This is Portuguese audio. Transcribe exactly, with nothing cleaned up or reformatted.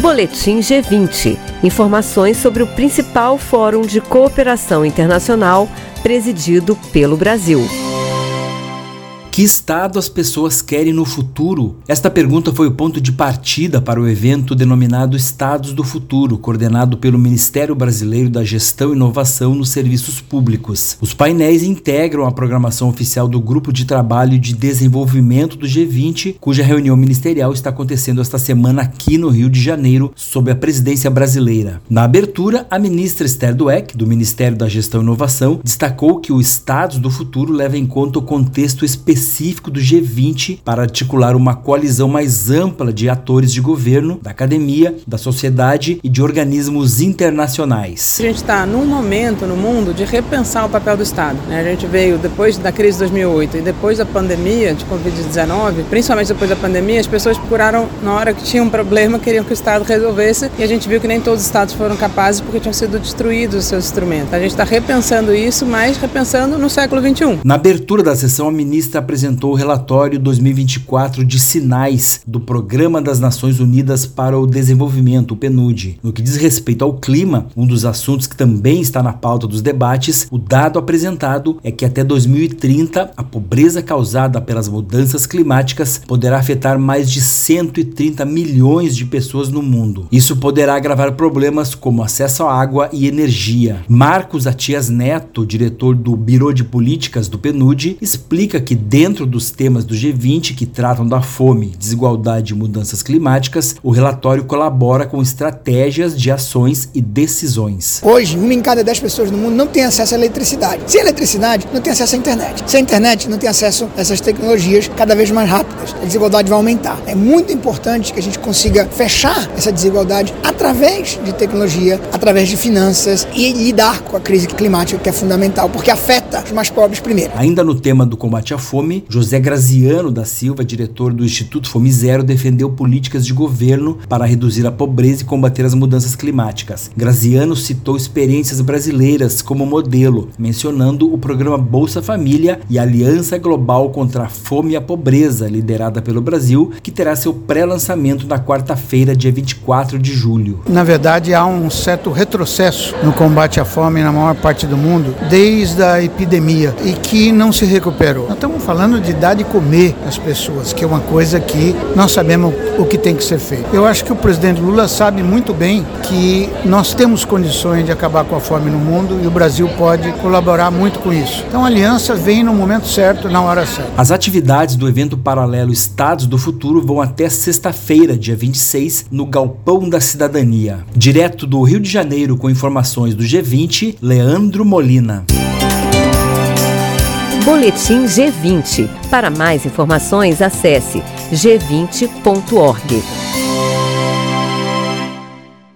Boletim G vinte. Informações sobre o principal fórum de cooperação internacional presidido pelo Brasil. Que estado as pessoas querem no futuro? Esta pergunta foi o ponto de partida para o evento denominado Estados do Futuro, coordenado pelo Ministério Brasileiro da Gestão e Inovação nos Serviços Públicos. Os painéis integram a programação oficial do Grupo de Trabalho de Desenvolvimento do G vinte, cuja reunião ministerial está acontecendo esta semana aqui no Rio de Janeiro, sob a presidência brasileira. Na abertura, a ministra Esther Dweck, do Ministério da Gestão e Inovação, destacou que o Estados do Futuro leva em conta o contexto específico específico do G vinte para articular uma coalizão mais ampla de atores de governo, da academia, da sociedade e de organismos internacionais. A gente está num momento no mundo de repensar o papel do Estado, né? A gente veio depois da crise de dois mil e oito e depois da pandemia de covid dezenove, principalmente depois da pandemia, as pessoas procuraram, na hora que tinha um problema, queriam que o Estado resolvesse, e a gente viu que nem todos os Estados foram capazes porque tinham sido destruídos os seus instrumentos. A gente está repensando isso, mas repensando no século vinte e um. Na abertura da sessão, a ministra apresentou o relatório dois mil e vinte e quatro de sinais do Programa das Nações Unidas para o Desenvolvimento, o P N U D. No que diz respeito ao clima, um dos assuntos que também está na pauta dos debates, o dado apresentado é que até dois mil e trinta, a pobreza causada pelas mudanças climáticas poderá afetar mais de cento e trinta milhões de pessoas no mundo. Isso poderá agravar problemas como acesso à água e energia. Marcos Atias Neto, diretor do Biro de Políticas do P N U D, explica que dentro dos temas do G vinte que tratam da fome, desigualdade e mudanças climáticas, o relatório colabora com estratégias de ações e decisões. Hoje, uma em cada dez pessoas no mundo não tem acesso à eletricidade. Sem eletricidade, não tem acesso à internet. Sem internet, não tem acesso a essas tecnologias cada vez mais rápidas. A desigualdade vai aumentar. É muito importante que a gente consiga fechar essa desigualdade através de tecnologia, através de finanças e lidar com a crise climática, que é fundamental, porque afeta os mais pobres primeiro. Ainda no tema do combate à fome, José Graziano da Silva, diretor do Instituto Fome Zero, defendeu políticas de governo para reduzir a pobreza e combater as mudanças climáticas. Graziano citou experiências brasileiras como modelo, mencionando o programa Bolsa Família e a Aliança Global contra a Fome e a Pobreza, liderada pelo Brasil, que terá seu pré-lançamento na quarta-feira, dia vinte e quatro de julho. Na verdade, há um certo retrocesso no combate à fome na maior parte do mundo, desde a epidemia, e que não se recuperou. Nós estamos falando de dar de comer às pessoas, que é uma coisa que nós sabemos o que tem que ser feito. Eu acho que o presidente Lula sabe muito bem que nós temos condições de acabar com a fome no mundo e o Brasil pode colaborar muito com isso. Então a aliança vem no momento certo, na hora certa. As atividades do evento paralelo Estados do Futuro vão até sexta-feira, dia vinte e seis, no Galpão da Cidadania. Direto do Rio de Janeiro, com informações do G vinte, Leandro Molina. Boletim G vinte. Para mais informações, acesse g vinte ponto org.